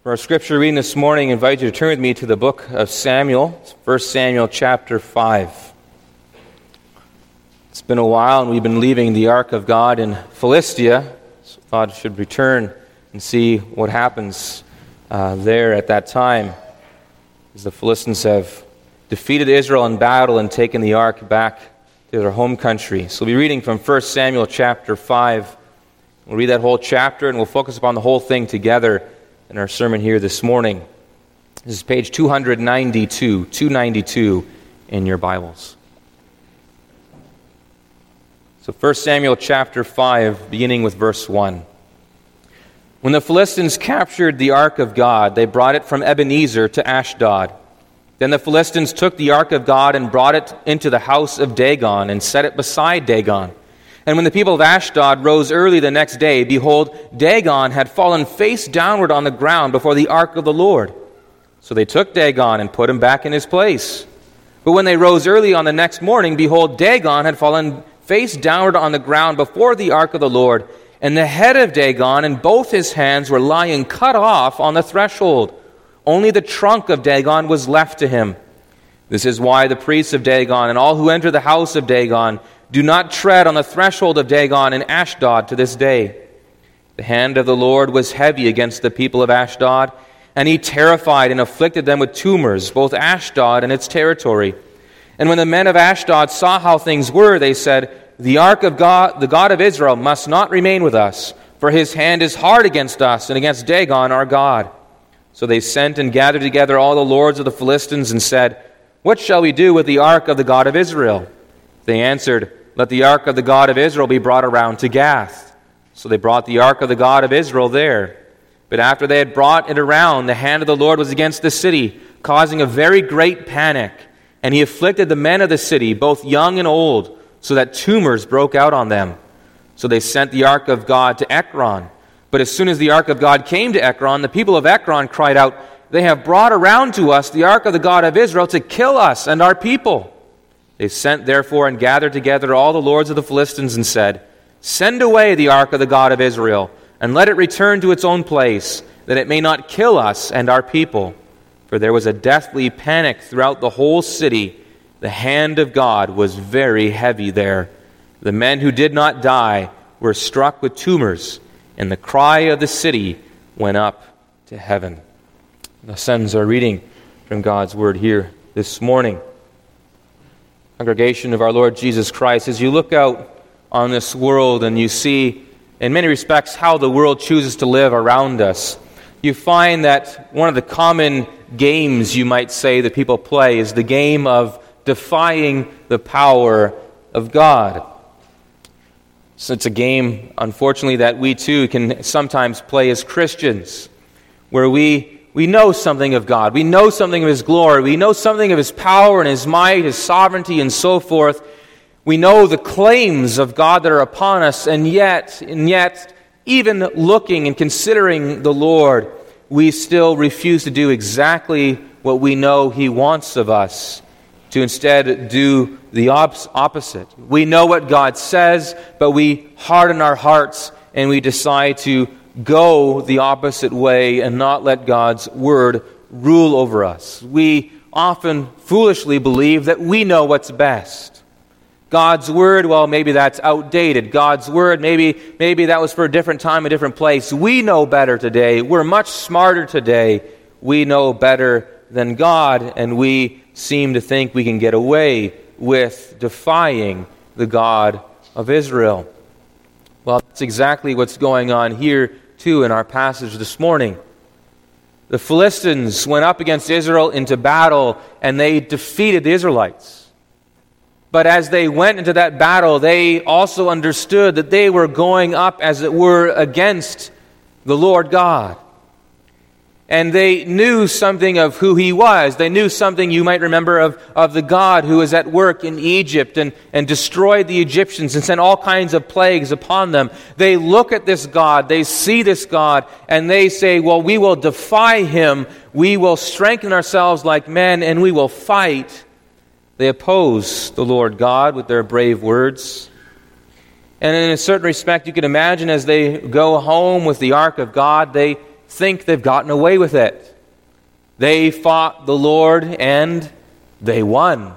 For our scripture reading this morning, I invite you to turn with me to the book of Samuel, 1 Samuel chapter 5. It's been a while and we've been leaving the Ark of God in Philistia, so I thought I should return and see what happens there at that time, as the Philistines have defeated Israel in battle and taken the Ark back to their home country. So we'll be reading from 1 Samuel chapter 5. We'll read that whole chapter and we'll focus upon the whole thing together in our sermon here this morning. This is page 292 in your Bibles. So 1 Samuel chapter 5, beginning with verse 1. When the Philistines captured the ark of God, they brought it from Ebenezer to Ashdod. Then the Philistines took the ark of God and brought it into the house of Dagon and set it beside Dagon. And when the people of Ashdod rose early the next day, behold, Dagon had fallen face downward on the ground before the ark of the Lord. So they took Dagon and put him back in his place. But when they rose early on the next morning, behold, Dagon had fallen face downward on the ground before the ark of the Lord, and the head of Dagon and both his hands were lying cut off on the threshold. Only the trunk of Dagon was left to him. This is why the priests of Dagon and all who enter the house of Dagon do not tread on the threshold of Dagon in Ashdod to this day. The hand of the Lord was heavy against the people of Ashdod, and he terrified and afflicted them with tumors, both Ashdod and its territory. And when the men of Ashdod saw how things were, they said, "The ark of God, the God of Israel, must not remain with us, for his hand is hard against us and against Dagon our God." So they sent and gathered together all the lords of the Philistines and said, "What shall we do with the ark of the God of Israel?" They answered, "Let the ark of the God of Israel be brought around to Gath." So they brought the ark of the God of Israel there. But after they had brought it around, the hand of the Lord was against the city, causing a very great panic. And he afflicted the men of the city, both young and old, so that tumors broke out on them. So they sent the ark of God to Ekron. But as soon as the ark of God came to Ekron, the people of Ekron cried out, "They have brought around to us the ark of the God of Israel to kill us and our people." They sent therefore and gathered together all the lords of the Philistines and said, "Send away the ark of the God of Israel, and let it return to its own place, that it may not kill us and our people." For there was a deathly panic throughout the whole city. The hand of God was very heavy there. The men who did not die were struck with tumors, and the cry of the city went up to heaven. Thus ends our reading from God's Word here this morning. Congregation of our Lord Jesus Christ, as you look out on this world and you see, in many respects, how the world chooses to live around us, you find that one of the common games, you might say, that people play is the game of defying the power of God. So it's a game, unfortunately, that we too can sometimes play as Christians, where we know something of God, we know something of His glory, we know something of His power and His might, His sovereignty and so forth. We know the claims of God that are upon us, and yet, even looking and considering the Lord, we still refuse to do exactly what we know He wants of us, to instead do the opposite. We know what God says, but we harden our hearts and we decide to go the opposite way and not let God's Word rule over us. We often foolishly believe that we know what's best. God's Word, well, maybe that's outdated. God's Word, maybe that was for a different time, a different place. We know better today. We're much smarter today. We know better than God, and we seem to think we can get away with defying the God of Israel. Well, that's exactly what's going on here, too, in our passage this morning. The Philistines went up against Israel into battle, and they defeated the Israelites. But as they went into that battle, they also understood that they were going up, as it were, against the Lord God. And they knew something of who He was. They knew something, you might remember, of the God who was at work in Egypt and destroyed the Egyptians and sent all kinds of plagues upon them. They look at this God, they see this God, and they say, well, we will defy Him, we will strengthen ourselves like men, and we will fight. They oppose the Lord God with their brave words. And in a certain respect, you can imagine as they go home with the ark of God, they think they've gotten away with it. They fought the Lord and they won.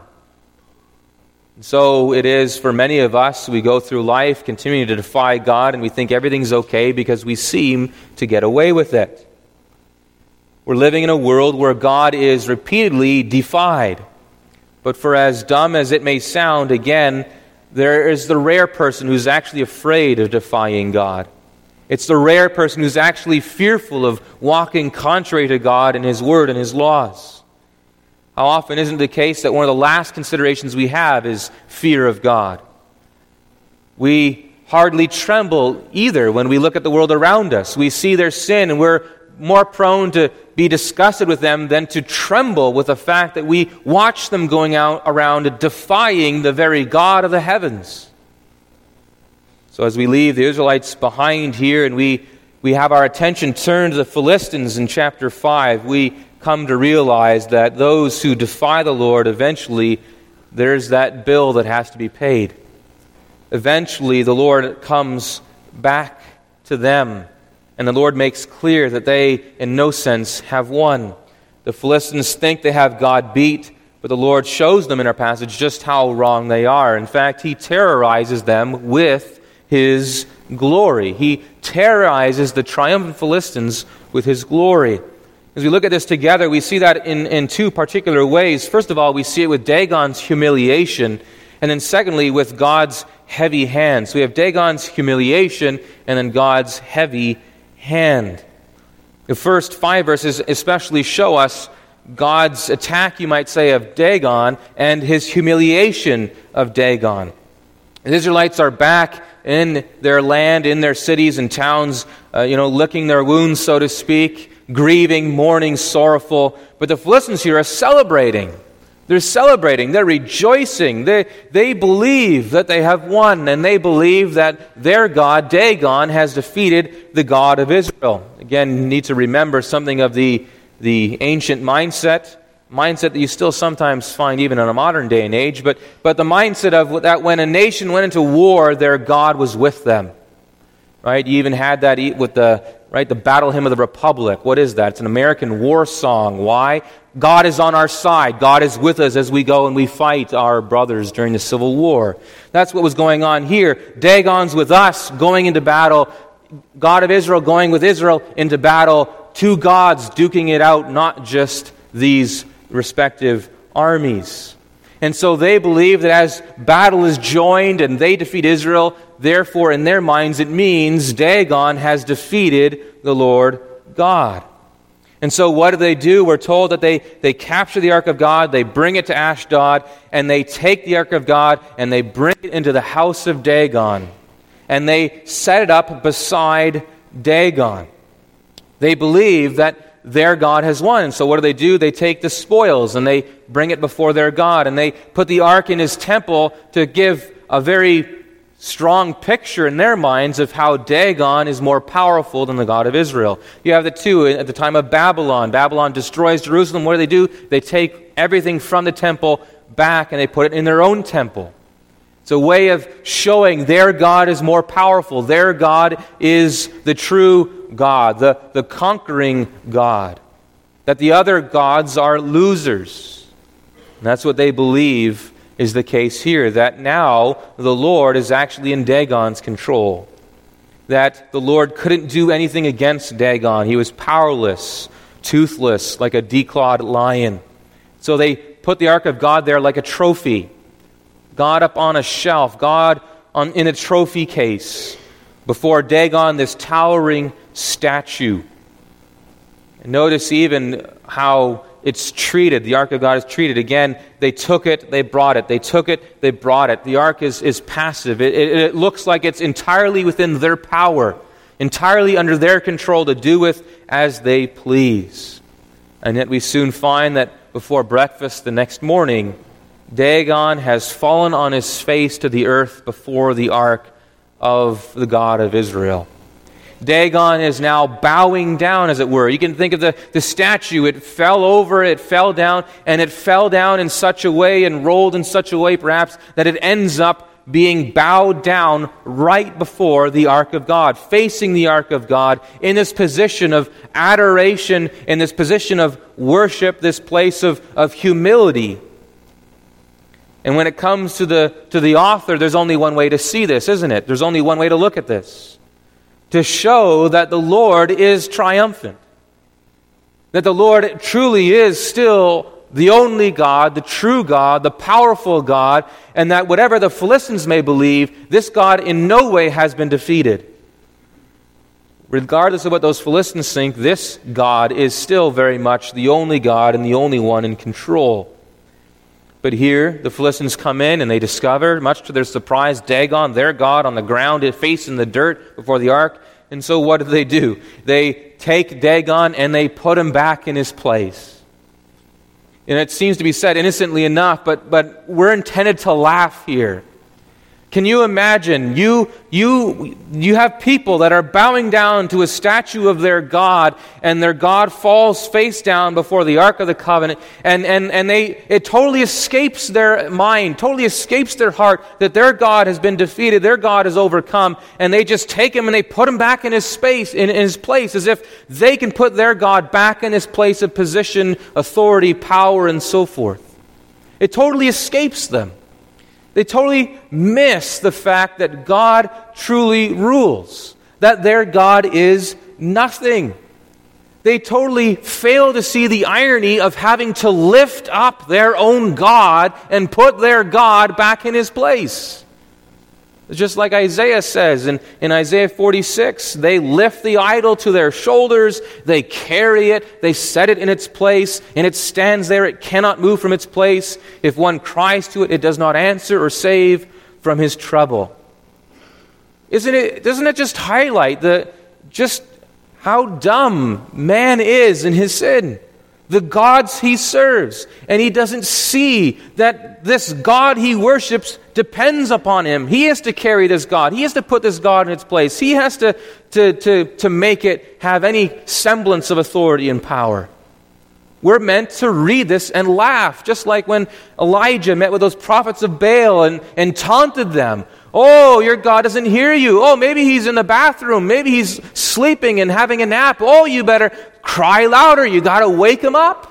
So it is for many of us. We go through life continuing to defy God, and we think everything's okay because we seem to get away with it. We're living in a world where God is repeatedly defied. But for as dumb as it may sound, again, there is the rare person who's actually afraid of defying God. It's the rare person who's actually fearful of walking contrary to God and His Word and His laws. How often isn't it the case that one of the last considerations we have is fear of God? We hardly tremble either when we look at the world around us. We see their sin and we're more prone to be disgusted with them than to tremble with the fact that we watch them going out around defying the very God of the heavens. So as we leave the Israelites behind here and we have our attention turned to the Philistines in chapter 5, we come to realize that those who defy the Lord, eventually there's that bill that has to be paid. Eventually the Lord comes back to them. And the Lord makes clear that they, in no sense, have won. The Philistines think they have God beat, but the Lord shows them in our passage just how wrong they are. In fact, He terrorizes them with His glory. He terrorizes the triumphant Philistines with His glory. As we look at this together, we see that in two particular ways. First of all, we see it with Dagon's humiliation, and then secondly, with God's heavy hand. So we have Dagon's humiliation, and then God's heavy hand. The first 5 verses especially show us God's attack, you might say, of Dagon and His humiliation of Dagon. The Israelites are back in their land, in their cities and towns, licking their wounds, so to speak, grieving, mourning, sorrowful. But the Philistines here are celebrating. They're celebrating. They're rejoicing. They believe that they have won, and they believe that their God, Dagon, has defeated the God of Israel. Again, you need to remember something of the ancient mindset that you still sometimes find even in a modern day and age, but the mindset of that when a nation went into war, their God was with them. Right? You even had that with the Battle Hymn of the Republic. What is that? It's an American war song. Why? God is on our side. God is with us as we go and we fight our brothers during the Civil War. That's what was going on here. Dagon's with us going into battle. God of Israel going with Israel into battle. Two gods duking it out, not just these respective armies. And so they believe that as battle is joined and they defeat Israel, therefore in their minds it means Dagon has defeated the Lord God. And so what do? We're told that they capture the Ark of God, they bring it to Ashdod, and they take the Ark of God and they bring it into the house of Dagon. And they set it up beside Dagon. They believe that their God has won. And so what do? They take the spoils and they bring it before their God. And they put the ark in His temple to give a very strong picture in their minds of how Dagon is more powerful than the God of Israel. You have the two at the time of Babylon. Babylon destroys Jerusalem. What do? They take everything from the temple back and they put it in their own temple. It's a way of showing their God is more powerful. Their God is the true God, the conquering God. That the other gods are losers. And that's what they believe is the case here, that now the Lord is actually in Dagon's control. That the Lord couldn't do anything against Dagon. He was powerless, toothless, like a declawed lion. So they put the Ark of God there like a trophy. God up on a shelf, God in a trophy case. Before Dagon, this towering statue. And notice even how it's treated. The Ark of God is treated. Again, they took it, they brought it. They took it, they brought it. The Ark is passive. It looks like it's entirely within their power, entirely under their control to do with as they please. And yet we soon find that before breakfast the next morning, Dagon has fallen on his face to the earth before the Ark of the God of Israel. Dagon is now bowing down, as it were. You can think of the statue. It fell over, it fell down, and it fell down in such a way and rolled in such a way, perhaps, that it ends up being bowed down right before the ark of God, facing the ark of God in this position of adoration, in this position of worship, this place of humility. And when it comes to the author, there's only one way to see this, isn't it? There's only one way to look at this. To show that the Lord is triumphant. That the Lord truly is still the only God, the true God, the powerful God, and that whatever the Philistines may believe, this God in no way has been defeated. Regardless of what those Philistines think, this God is still very much the only God and the only one in control. But here, the Philistines come in and they discover, much to their surprise, Dagon, their god, on the ground, facing the dirt before the ark. And so what do? They take Dagon and they put him back in his place. And it seems to be said innocently enough, but we're intended to laugh here. Can you imagine? You have people that are bowing down to a statue of their God, and their God falls face down before the Ark of the Covenant, and it totally escapes their mind, totally escapes their heart that their God has been defeated, their God is overcome, and they just take him and they put him back in his place, as if they can put their God back in his place of position, authority, power, and so forth. It totally escapes them. They totally miss the fact that God truly rules, that their God is nothing. They totally fail to see the irony of having to lift up their own God and put their God back in his place. It's just like Isaiah says in Isaiah 46, they lift the idol to their shoulders, they carry it, they set it in its place, and it stands there, it cannot move from its place. If one cries to it, it does not answer or save from his trouble. Doesn't it just highlight just how dumb man is in his sin? The gods he serves, and he doesn't see that this God he worships depends upon him. He has to carry this God. He has to put this God in its place. He has to make it have any semblance of authority and power. We're meant to read this and laugh, just like when Elijah met with those prophets of Baal and taunted them. Oh, your God doesn't hear you. Oh, maybe he's in the bathroom. Maybe he's sleeping and having a nap. Oh, you better cry louder. You got to wake him up.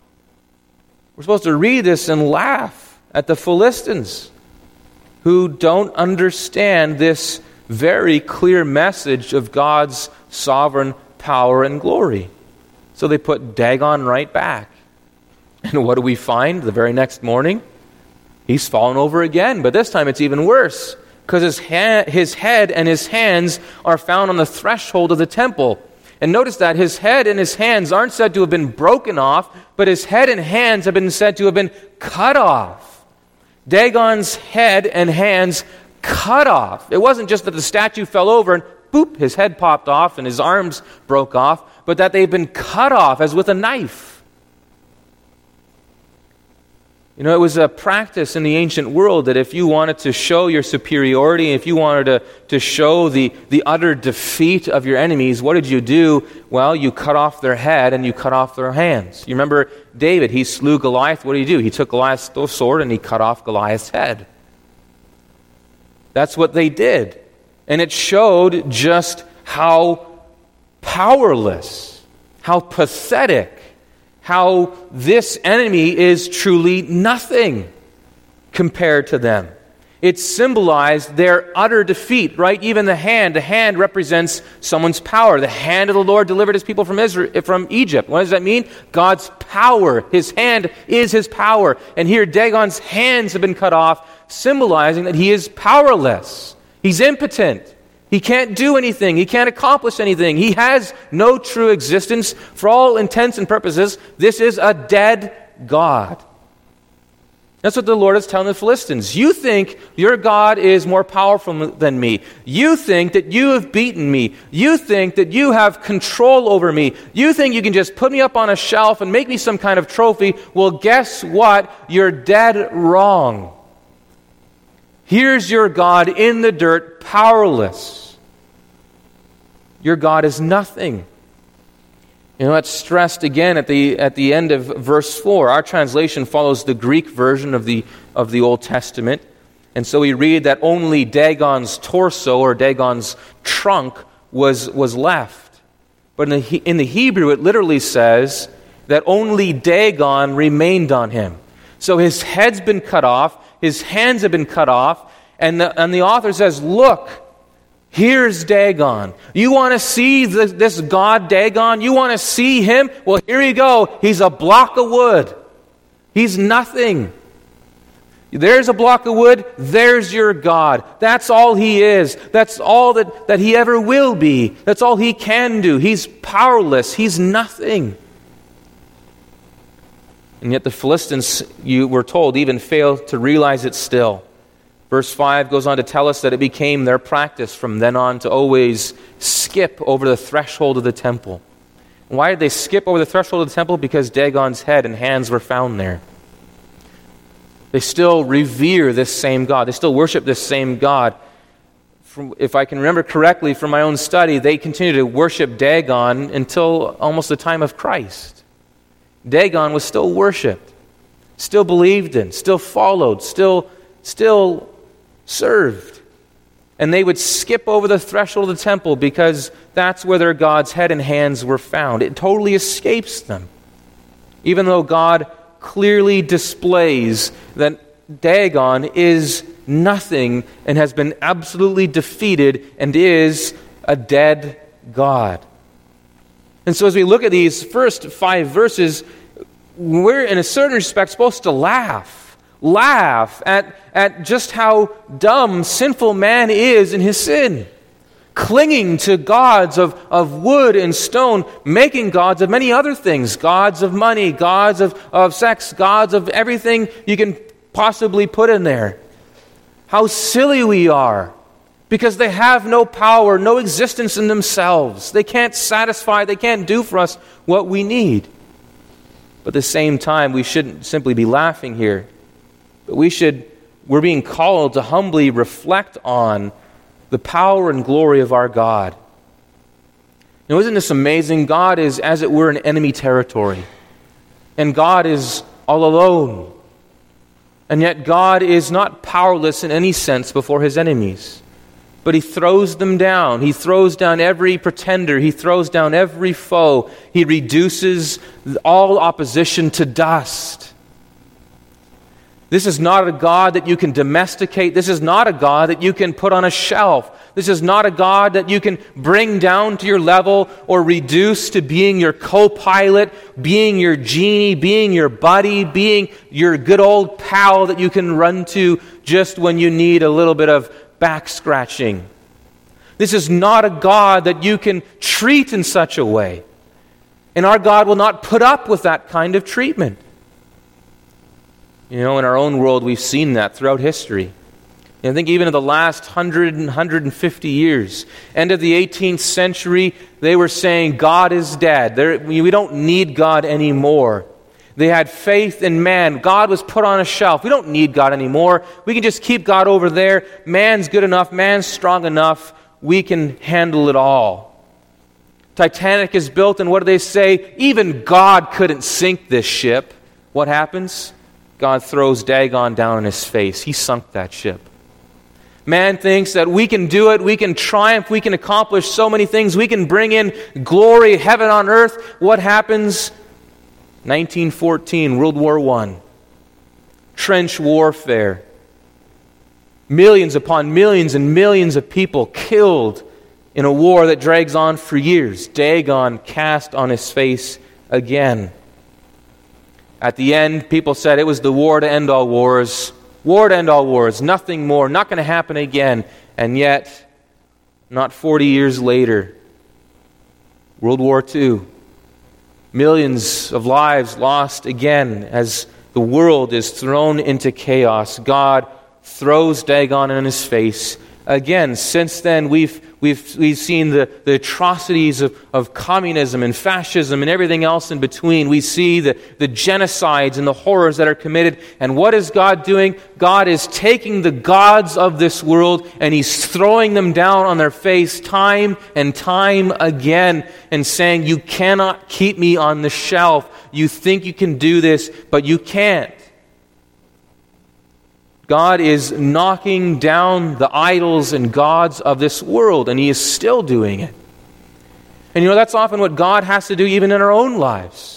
We're supposed to read this and laugh at the Philistines who don't understand this very clear message of God's sovereign power and glory. So they put Dagon right back. And what do we find the very next morning? He's fallen over again, but this time it's even worse, because his head and his hands are found on the threshold of the temple. And notice that his head and his hands aren't said to have been broken off, but his head and hands have been said to have been cut off. Dagon's head and hands cut off. It wasn't just that the statue fell over and boop, his head popped off and his arms broke off, but that they've been cut off as with a knife. You know, it was a practice in the ancient world that if you wanted to show your superiority, if you wanted to show the utter defeat of your enemies, what did you do? Well, you cut off their head and you cut off their hands. You remember David, he slew Goliath. What did he do? He took Goliath's sword and he cut off Goliath's head. That's what they did. And it showed just how powerless, how pathetic, how this enemy is truly nothing compared to them. It symbolized their utter defeat, right? Even the hand represents someone's power. The hand of the Lord delivered his people from Egypt. What does that mean? God's power. His hand is his power. And here Dagon's hands have been cut off, symbolizing that he is powerless. He's impotent. He can't do anything. He can't accomplish anything. He has no true existence. For all intents and purposes, this is a dead God. That's what the Lord is telling the Philistines. You think your God is more powerful than me. You think that you have beaten me. You think that you have control over me. You think you can just put me up on a shelf and make me some kind of trophy. Well, guess what? You're dead wrong. Here's your God in the dirt, powerless. Your God is nothing. You know, that's stressed again at the end of verse 4. Our translation follows the Greek version of the Old Testament. And so we read that only Dagon's torso or Dagon's trunk was left. But in the Hebrew, it literally says that only Dagon remained on him. So his head's been cut off, his hands have been cut off, and the author says, look, here's Dagon. You want to see this god Dagon? You want to see him? Well, here you go. He's a block of wood. He's nothing. There's a block of wood. There's your God. That's all he is. That's all that he ever will be. That's all he can do. He's powerless. He's nothing. And yet the Philistines, you were told, even failed to realize it still. Verse 5 goes on to tell us that it became their practice from then on to always skip over the threshold of the temple. And why did they skip over the threshold of the temple? Because Dagon's head and hands were found there. They still revere this same God. They still worship this same God. If I can remember correctly from my own study, they continued to worship Dagon until almost the time of Christ. Dagon was still worshipped, still believed in, still followed, still served. And they would skip over the threshold of the temple because that's where their God's head and hands were found. It totally escapes them. Even though God clearly displays that Dagon is nothing and has been absolutely defeated and is a dead God. And so as we look at these first 5 verses, we're in a certain respect supposed to laugh at just how dumb sinful man is in his sin. Clinging to gods of wood and stone, making gods of many other things, gods of money, gods of sex, gods of everything you can possibly put in there. How silly we are. Because they have no power, no existence in themselves. They can't satisfy, they can't do for us what we need. But at the same time, we shouldn't simply be laughing here. But we're being called to humbly reflect on the power and glory of our God. Now, isn't this amazing? God is, as it were, in enemy territory. And God is all alone. And yet God is not powerless in any sense before his enemies. But he throws them down. He throws down every pretender. He throws down every foe. He reduces all opposition to dust. This is not a God that you can domesticate. This is not a God that you can put on a shelf. This is not a God that you can bring down to your level or reduce to being your co-pilot, being your genie, being your buddy, being your good old pal that you can run to just when you need a little bit of back scratching. This is not a God that you can treat in such a way. And our God will not put up with that kind of treatment. You know, in our own world, we've seen that throughout history. And I think even in the last 100 and 150 years, end of the 18th century, they were saying God is dead. We don't need God anymore. They had faith in man. God was put on a shelf. We don't need God anymore. We can just keep God over there. Man's good enough. Man's strong enough. We can handle it all. Titanic is built, and what do they say? Even God couldn't sink this ship. What happens? God throws Dagon down in his face. He sunk that ship. Man thinks that we can do it, we can triumph, we can accomplish so many things, we can bring in glory, heaven on earth. What happens? 1914, World War I. Trench warfare. Millions upon millions and millions of people killed in a war that drags on for years. Dagon cast on his face again. At the end, people said it was the war to end all wars. War to end all wars. Nothing more. Not going to happen again. And yet, not 40 years later, World War II. Millions of lives lost again as the world is thrown into chaos. God throws Dagon in his face. Again, since then, we've seen the atrocities of communism and fascism and everything else in between. We see the genocides and the horrors that are committed. And what is God doing? God is taking the gods of this world and He's throwing them down on their face time and time again and saying, you cannot keep me on the shelf. You think you can do this, but you can't. God is knocking down the idols and gods of this world, and He is still doing it. And that's often what God has to do even in our own lives.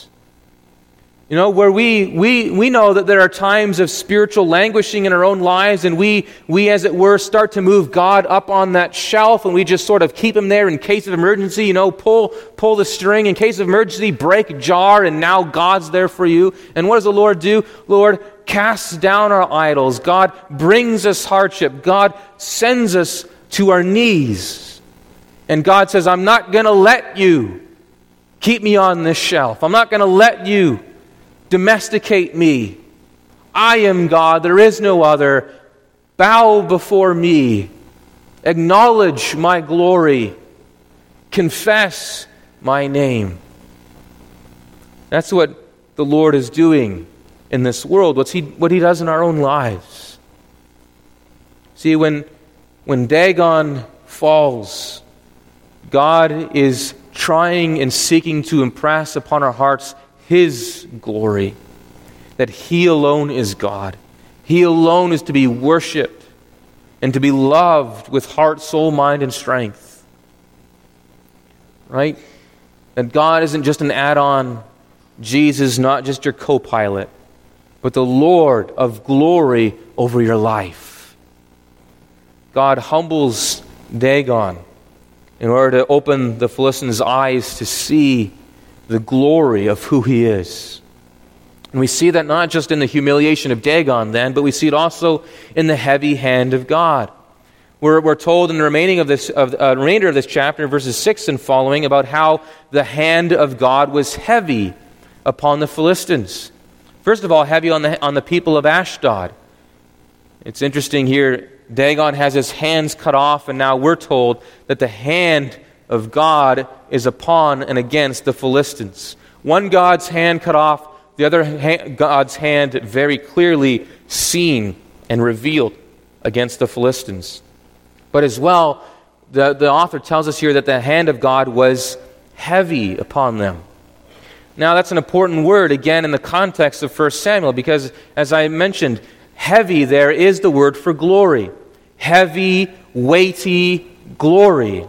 Where we know that there are times of spiritual languishing in our own lives, and we as it were start to move God up on that shelf, and we just sort of keep Him there in case of emergency, pull the string in case of emergency, break a jar, and now God's there for you. And what does the Lord do? Lord casts down our idols. God brings us hardship. God sends us to our knees. And God says, I'm not going to let you keep me on this shelf. I'm not going to let you domesticate me. I am God. There is no other. Bow before me. Acknowledge my glory. Confess my name. That's what the Lord is doing in this world, what He does in our own lives. See, when Dagon falls, God is trying and seeking to impress upon our hearts His glory, that He alone is God. He alone is to be worshipped and to be loved with heart, soul, mind, and strength. Right? That God isn't just an add-on. Jesus, not just your co-pilot, but the Lord of glory over your life. God humbles Dagon in order to open the Philistines' eyes to see the glory of who He is. And we see that not just in the humiliation of Dagon then, but we see it also in the heavy hand of God. We're told in the remainder of this chapter, verses 6 and following, about how the hand of God was heavy upon the Philistines. First of all, heavy on the people of Ashdod. It's interesting here, Dagon has his hands cut off, and now we're told that the hand of God is upon and against the Philistines. One God's hand cut off, the other God's hand very clearly seen and revealed against the Philistines. But as well, the author tells us here that the hand of God was heavy upon them. Now, that's an important word, again, in the context of 1 Samuel, because, as I mentioned, heavy there is the word for glory. Heavy, weighty glory.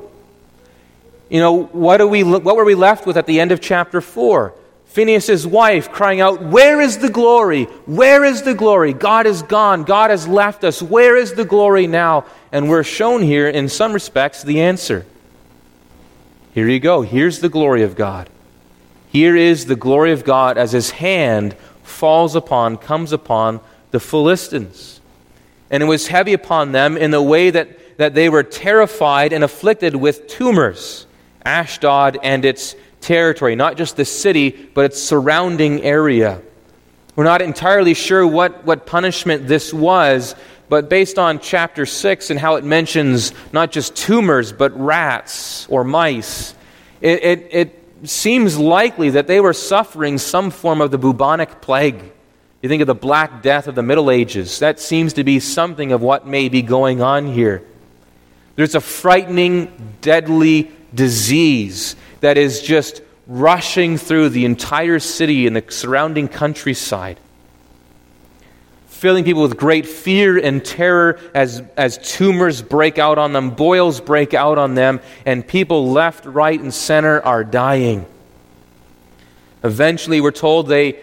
What were we left with at the end of chapter 4? Phinehas' wife crying out, "Where is the glory? Where is the glory? God is gone. God has left us. Where is the glory now?" And we're shown here, in some respects, the answer. Here you go. Here's the glory of God. Here is the glory of God as His hand comes upon the Philistines. And it was heavy upon them in the way that they were terrified and afflicted with tumors. Ashdod and its territory, not just the city, but its surrounding area. We're not entirely sure what punishment this was, but based on chapter 6 and how it mentions not just tumors, but rats or mice, it seems likely that they were suffering some form of the bubonic plague. You think of the Black Death of the Middle Ages. That seems to be something of what may be going on here. There's a frightening, deadly disease that is just rushing through the entire city and the surrounding countryside, filling people with great fear and terror as tumors break out on them, boils break out on them, and people left, right, and center are dying. Eventually, we're told they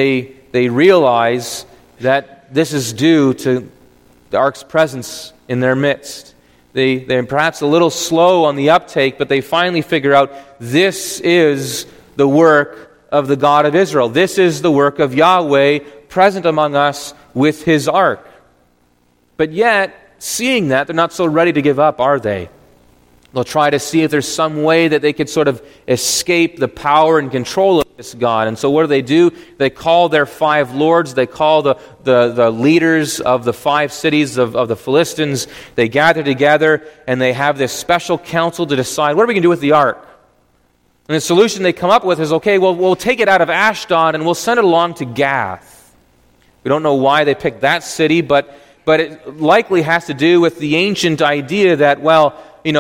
realize that this is due to the ark's presence in their midst. They're perhaps a little slow on the uptake, but they finally figure out this is the work of the God of Israel. This is the work of Yahweh present among us with His ark. But yet, seeing that, they're not so ready to give up, are they? They'll try to see if there's some way that they could sort of escape the power and control of this God. And so what do? They call their 5 lords. They call the leaders of the 5 cities of the Philistines. They gather together and they have this special council to decide, what are we going to do with the ark? And the solution they come up with is, okay, well, we'll take it out of Ashdod and we'll send it along to Gath. We don't know why they picked that city, but it likely has to do with the ancient idea that, well,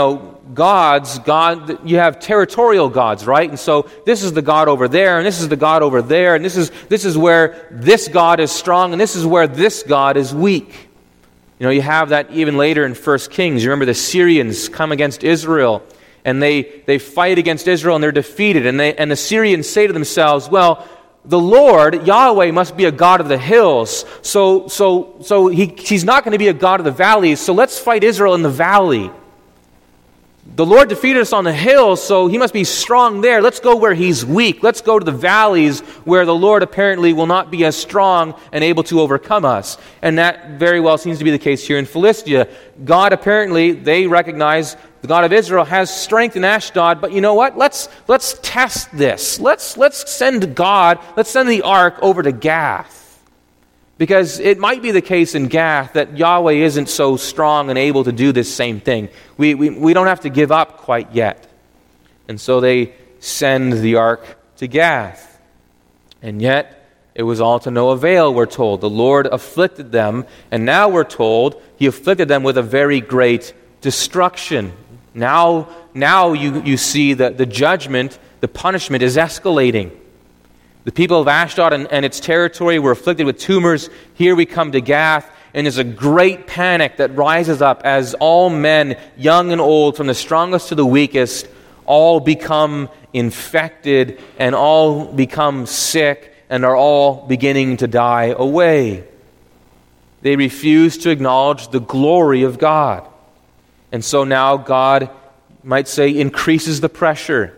God, you have territorial gods, right? And so this is the God over there, and this is the God over there, and this is where this God is strong, and this is where this God is weak. You have that even later in 1 Kings. You remember the Syrians come against Israel, and they fight against Israel, and they're defeated. And the Syrians say to themselves, well, the Lord, Yahweh, must be a God of the hills, so he's not going to be a God of the valleys, so let's fight Israel in the valley. The Lord defeated us on the hills, so he must be strong there. Let's go where he's weak. Let's go to the valleys where the Lord apparently will not be as strong and able to overcome us. And that very well seems to be the case here in Philistia. God apparently, they recognize the God of Israel has strength in Ashdod, but you know what? Let's test this. Let's send the ark over to Gath. Because it might be the case in Gath that Yahweh isn't so strong and able to do this same thing. We don't have to give up quite yet. And so they send the ark to Gath. And yet, it was all to no avail, we're told. The Lord afflicted them, and now we're told he afflicted them with a very great destruction. Now you see that the judgment, the punishment is escalating. The people of Ashdod and its territory were afflicted with tumors. Here we come to Gath, and there's a great panic that rises up as all men, young and old, from the strongest to the weakest, all become infected and all become sick and are all beginning to die away. They refuse to acknowledge the glory of God. And so now God, might say, increases the pressure,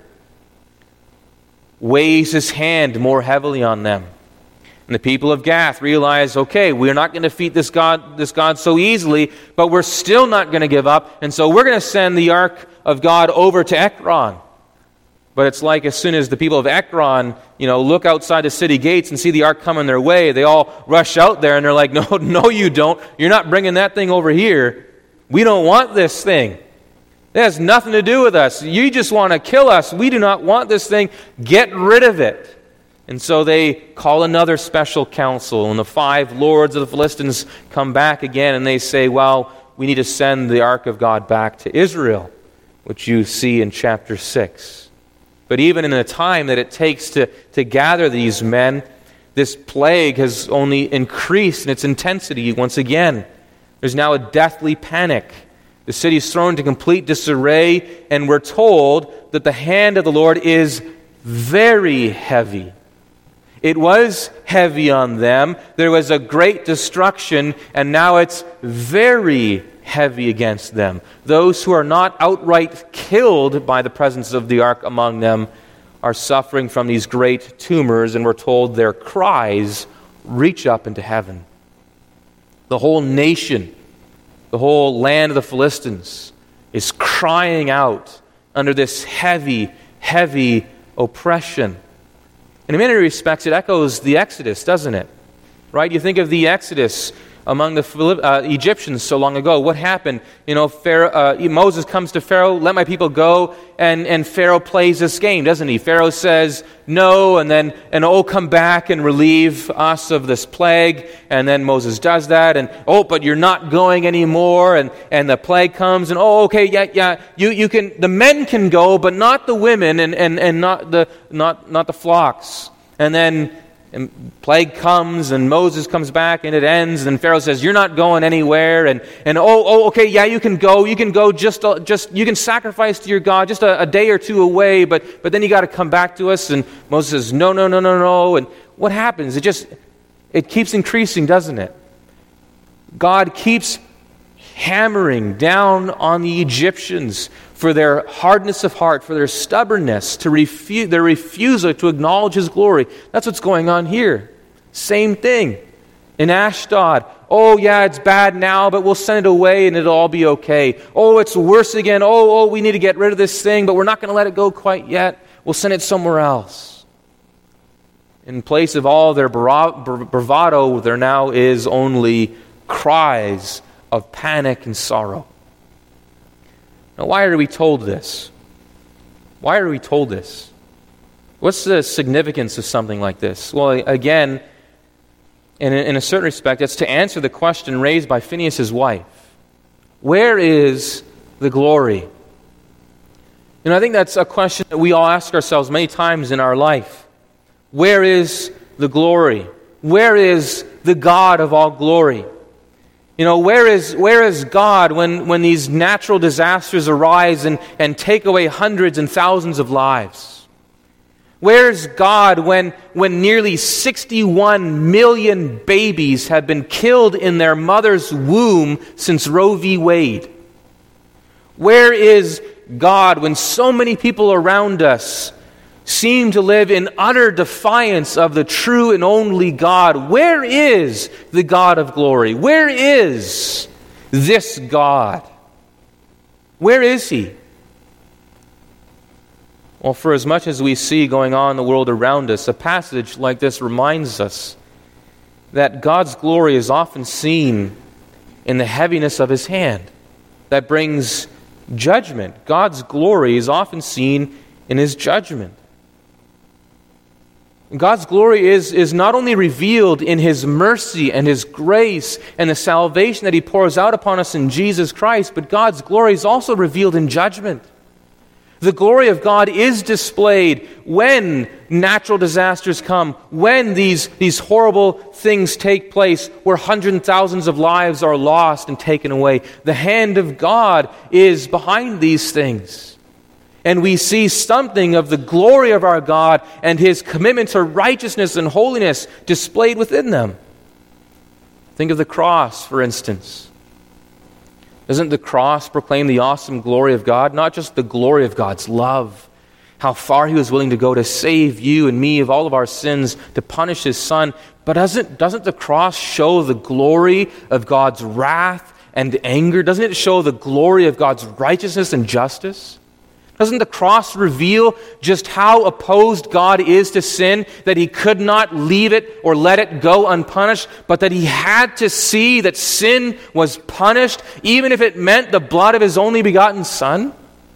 weighs his hand more heavily on them. And the people of Gath realize, okay, we're not going to defeat this God so easily, but we're still not going to give up, and so we're going to send the ark of God over to Ekron. But it's like as soon as the people of Ekron, look outside the city gates and see the ark coming their way, they all rush out there and they're like, no, you don't. You're not bringing that thing over here. We don't want this thing. It has nothing to do with us. You just want to kill us. We do not want this thing. Get rid of it. And so they call another special council, and the 5 lords of the Philistines come back again, and they say, well, we need to send the ark of God back to Israel, which you see in chapter 6. But even in the time that it takes to gather these men, this plague has only increased in its intensity once again. There's now a deathly panic. The city is thrown into complete disarray, and we're told that the hand of the Lord is very heavy. It was heavy on them. There was a great destruction, and now it's very heavy against them. Those who are not outright killed by the presence of the ark among them are suffering from these great tumors, and we're told their cries reach up into heaven. The whole nation, the whole land of the Philistines is crying out under this heavy, heavy oppression. And in many respects, it echoes the Exodus, doesn't it? Right? You think of the Exodus among the Egyptians so long ago. What happened? Moses comes to Pharaoh, let my people go, and Pharaoh plays this game, doesn't he? Pharaoh says no, and come back and relieve us of this plague, and then Moses does that, and but you're not going anymore, and the plague comes, and you can, the men can go, but not the women, and not the flocks, and then plague comes, and Moses comes back, and it ends, and Pharaoh says, you're not going anywhere, and you can go, just you can sacrifice to your God just a day or two away, but then you got to come back to us, and Moses says, no, and what happens? It keeps increasing, doesn't it? God keeps hammering down on the Egyptians for their hardness of heart, for their stubbornness, their refusal to acknowledge His glory. That's what's going on here. Same thing in Ashdod. It's bad now, but we'll send it away and it'll all be okay. It's worse again. We need to get rid of this thing, but we're not going to let it go quite yet. We'll send it somewhere else. In place of all their bravado, there now is only cries of panic and sorrow. Now, why are we told this? Why are we told this? What's the significance of something like this? Well, again, in a certain respect, it's to answer the question raised by Phinehas' wife. Where is the glory? I think that's a question that we all ask ourselves many times in our life. Where is the glory? Where is the God of all glory? Where is God when these natural disasters arise and take away hundreds and thousands of lives? Where's God when nearly 61 million babies have been killed in their mother's womb since Roe v. Wade? Where is God when so many people around us seem to live in utter defiance of the true and only God? Where is the God of glory? Where is this God? Where is He? Well, for as much as we see going on in the world around us, a passage like this reminds us that God's glory is often seen in the heaviness of His hand that brings judgment. God's glory is often seen in His judgment. God's glory is not only revealed in His mercy and His grace and the salvation that He pours out upon us in Jesus Christ, but God's glory is also revealed in judgment. The glory of God is displayed when natural disasters come, when these horrible things take place, where hundreds and thousands of lives are lost and taken away. The hand of God is behind these things. And we see something of the glory of our God and His commitment to righteousness and holiness displayed within them. Think of the cross, for instance. Doesn't the cross proclaim the awesome glory of God? Not just the glory of God's love, how far He was willing to go to save you and me of all of our sins, to punish His Son. But doesn't the cross show the glory of God's wrath and anger? Doesn't it show the glory of God's righteousness and justice? Doesn't the cross reveal just how opposed God is to sin, that He could not leave it or let it go unpunished, but that He had to see that sin was punished, even if it meant the blood of His only begotten Son?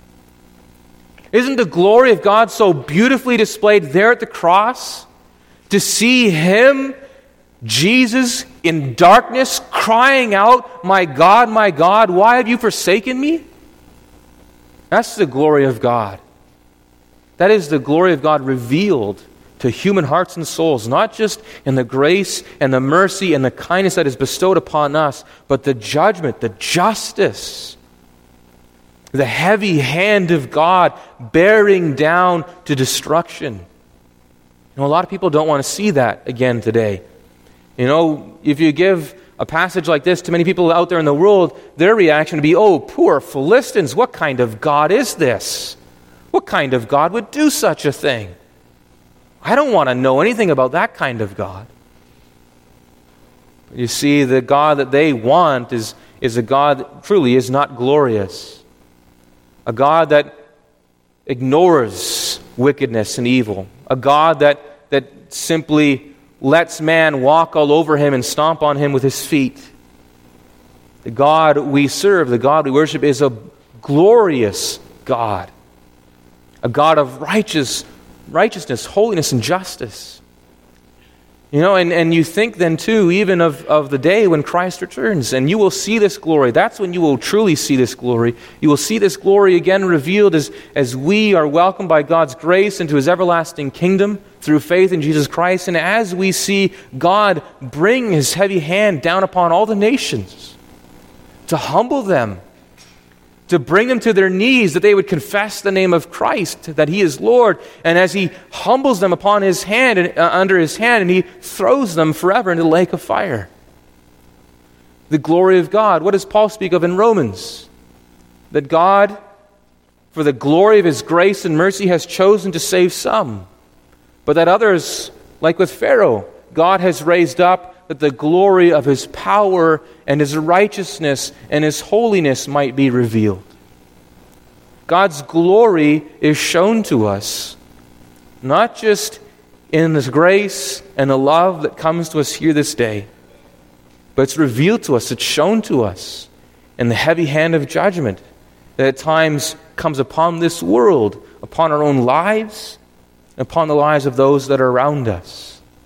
Isn't the glory of God so beautifully displayed there at the cross? To see Him, Jesus, in darkness, crying out, my God, why have you forsaken me?" That's the glory of God. That is the glory of God revealed to human hearts and souls, not just in the grace and the mercy and the kindness that is bestowed upon us, but the judgment, the justice, the heavy hand of God bearing down to destruction. A lot of people don't want to see that again today. If you give a passage like this to many people out there in the world, their reaction would be, "Oh, poor Philistines, what kind of God is this? What kind of God would do such a thing? I don't want to know anything about that kind of God." You see, the God that they want is a God that truly is not glorious. A God that ignores wickedness and evil. A God that simply lets man walk all over him and stomp on him with his feet. The God we serve, the God we worship, is a glorious God. A God of righteousness, holiness, and justice. And you think then too, even of the day when Christ returns, and you will see this glory. That's when you will truly see this glory. You will see this glory again revealed as we are welcomed by God's grace into His everlasting kingdom through faith in Jesus Christ, and as we see God bring His heavy hand down upon all the nations to humble them, to bring them to their knees, that they would confess the name of Christ, that He is Lord. And as He humbles them upon His hand and under His hand, and He throws them forever into the lake of fire. The glory of God. What does Paul speak of in Romans? That God, for the glory of His grace and mercy, has chosen to save some, but that others, like with Pharaoh, God has raised up that the glory of His power and His righteousness and His holiness might be revealed. God's glory is shown to us, not just in His grace and the love that comes to us here this day, but it's revealed to us, it's shown to us in the heavy hand of judgment that at times comes upon this world, upon our own lives, upon the lives of those that are around us.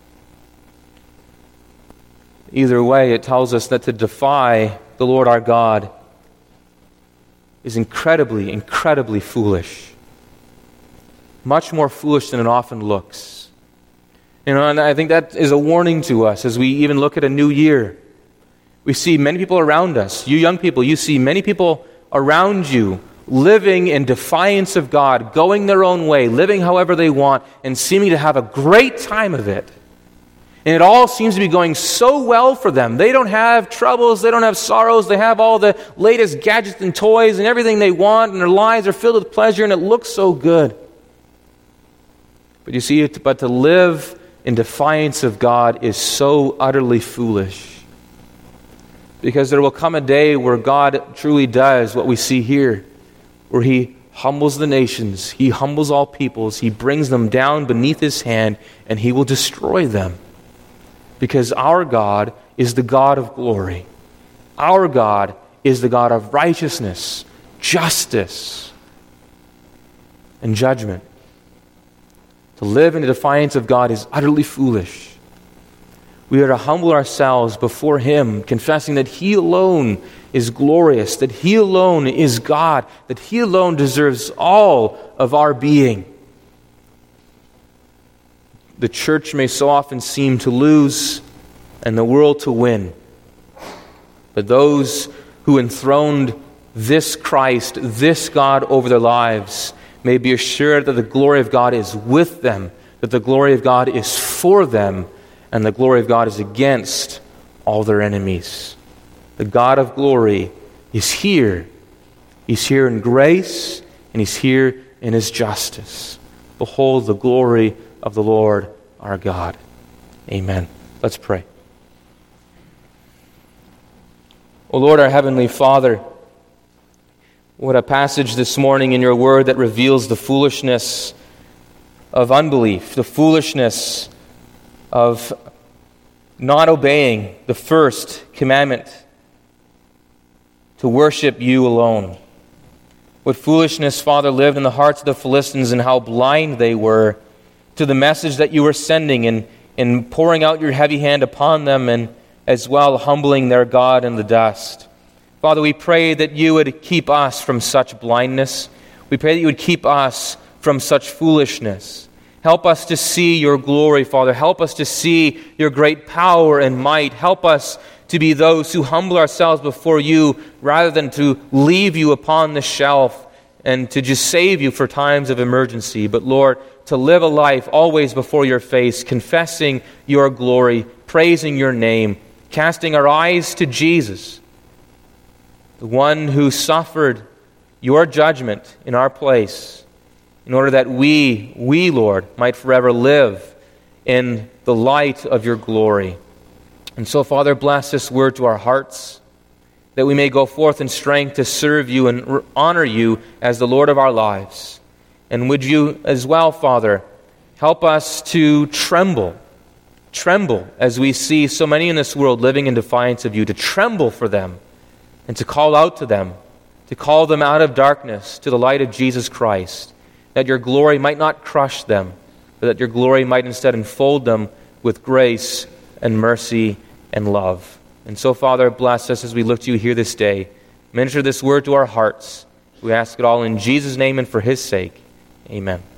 Either way, it tells us that to defy the Lord our God is incredibly, incredibly foolish. Much more foolish than it often looks. And I think that is a warning to us as we even look at a new year. We see many people around us. You young people, you see many people around you living in defiance of God, going their own way, living however they want, and seeming to have a great time of it. And it all seems to be going so well for them. They don't have troubles, they don't have sorrows, they have all the latest gadgets and toys and everything they want, and their lives are filled with pleasure, and it looks so good. But you see, but to live in defiance of God is so utterly foolish. Because there will come a day where God truly does what we see here, where He humbles the nations, He humbles all peoples, He brings them down beneath His hand, and He will destroy them. Because our God is the God of glory. Our God is the God of righteousness, justice, and judgment. To live in defiance of God is utterly foolish. We are to humble ourselves before Him, confessing that He alone is glorious, that He alone is God, that He alone deserves all of our being. The church may so often seem to lose and the world to win. But those who enthroned this Christ, this God over their lives, may be assured that the glory of God is with them, that the glory of God is for them, and the glory of God is against all their enemies. The God of glory is here. He's here in grace, and He's here in His justice. Behold the glory of the Lord our God. Amen. Let's pray. O Lord, our Heavenly Father, what a passage this morning in Your Word that reveals the foolishness of unbelief, the foolishness of not obeying the first commandment to worship You alone. What foolishness, Father, lived in the hearts of the Philistines, and how blind they were to the message that You were sending, and in pouring out Your heavy hand upon them, and as well humbling their God in the dust. Father, we pray that You would keep us from such blindness. We pray that You would keep us from such foolishness. Help us to see Your glory, Father. Help us to see Your great power and might. Help us to be those who humble ourselves before You rather than to leave You upon the shelf and to just save You for times of emergency. But Lord, to live a life always before Your face, confessing Your glory, praising Your name, casting our eyes to Jesus, the one who suffered Your judgment in our place, in order that we, Lord, might forever live in the light of Your glory. And so, Father, bless this word to our hearts, that we may go forth in strength to serve You and honor You as the Lord of our lives. And would You as well, Father, help us to tremble as we see so many in this world living in defiance of You, to tremble for them and to call out to them, to call them out of darkness to the light of Jesus Christ, that Your glory might not crush them, but that Your glory might instead enfold them with grace and mercy and love. And so, Father, bless us as we look to You here this day. Minister this word to our hearts. We ask it all in Jesus' name and for His sake. Amen.